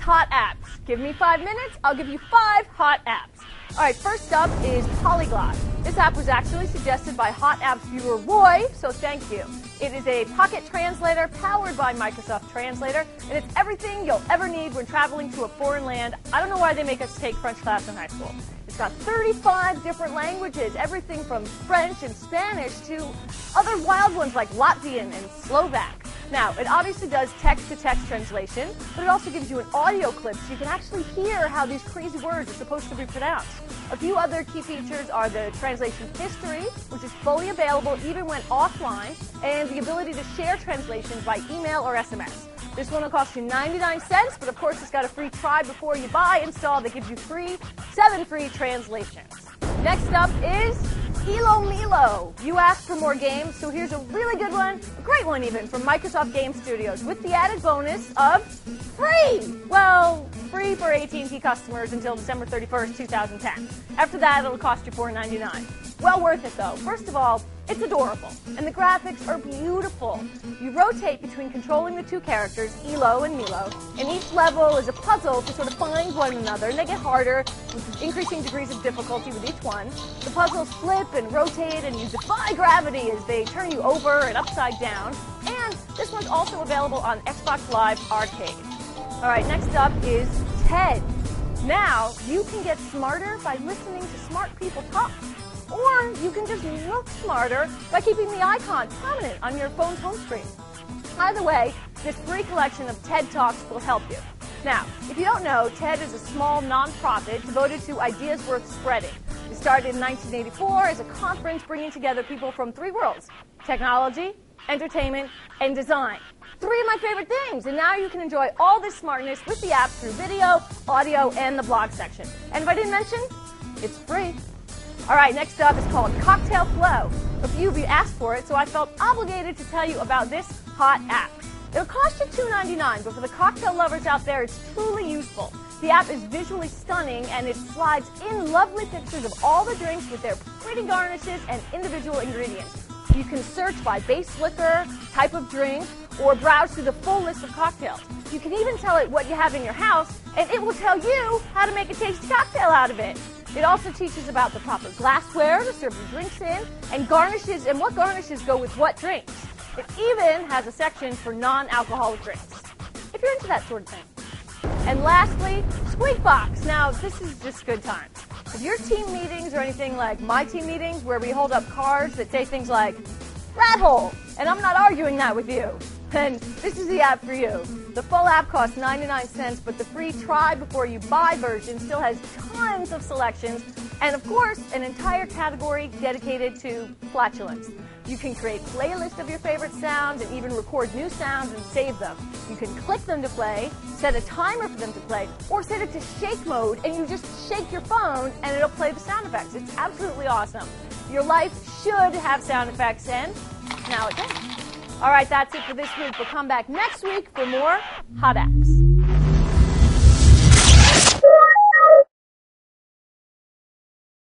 hot apps. Give me 5 minutes, I'll give you 5 hot apps. All right, first up is Polyglot. This app was actually suggested by Hot Apps viewer Roy, so thank you. It is a pocket translator powered by Microsoft Translator, and it's everything you'll ever need when traveling to a foreign land. I don't know why they make us take French class in high school. It's got 35 different languages, everything from French and Spanish to other wild ones like Latvian and Slovak. Now, it obviously does text-to-text translation, but it also gives you an audio clip so you can actually hear how these crazy words are supposed to be pronounced. A few other key features are the translation history, which is fully available even when offline, and the ability to share translations by email or SMS. This one will cost you 99 cents, but of course it's got a free try before you buy install that gives you 7 free translations. Next up is Elo Milo. You asked for more games, so here's a really good one, a great one even, from Microsoft Game Studios, with the added bonus of free! Well, free for AT&T customers until December 31st, 2010. After that, it'll cost you $4.99. Well worth it, though. First of all, it's adorable, and the graphics are beautiful. You rotate between controlling the two characters, Elo and Milo, and each level is a puzzle to sort of find one another, and they get harder with increasing degrees of difficulty with each one. The puzzles flip and rotate, and you defy gravity as they turn you over and upside down. And this one's also available on Xbox Live Arcade. All right, next up is TED. Now, you can get smarter by listening to smart people talk. Or you can just look smarter by keeping the icon prominent on your phone's home screen. Either way, this free collection of TED Talks will help you. Now, if you don't know, TED is a small nonprofit devoted to ideas worth spreading. It started in 1984 as a conference bringing together people from 3 worlds: technology, entertainment, and design. 3 of my favorite things, and now you can enjoy all this smartness with the app through video, audio, and the blog section. And if I didn't mention, it's free. All right, next up is called Cocktail Flow. A few of you asked for it, so I felt obligated to tell you about this hot app. It'll cost you $2.99, but for the cocktail lovers out there, it's truly useful. The app is visually stunning, and it slides in lovely pictures of all the drinks with their pretty garnishes and individual ingredients. You can search by base liquor, type of drink, or browse through the full list of cocktails. You can even tell it what you have in your house, and it will tell you how to make a tasty cocktail out of it. It also teaches about the proper glassware to serve your drinks in, and garnishes and what garnishes go with what drinks. It even has a section for non-alcoholic drinks, if you're into that sort of thing. And lastly, Squeakbox. Now, this is just good times. If your team meetings are anything like my team meetings, where we hold up cards that say things like, rat hole, and I'm not arguing that with you, then this is the app for you. The full app costs 99 cents, but the free try before you buy version still has tons of selections, and of course, an entire category dedicated to flatulence. You can create playlists of your favorite sounds and even record new sounds and save them. You can click them to play, set a timer for them to play, or set it to shake mode, and you just shake your phone and it'll play the sound effects. It's absolutely awesome. Your life should have sound effects, and now it does. All right, that's it for this week. We'll come back next week for more Hot Apps.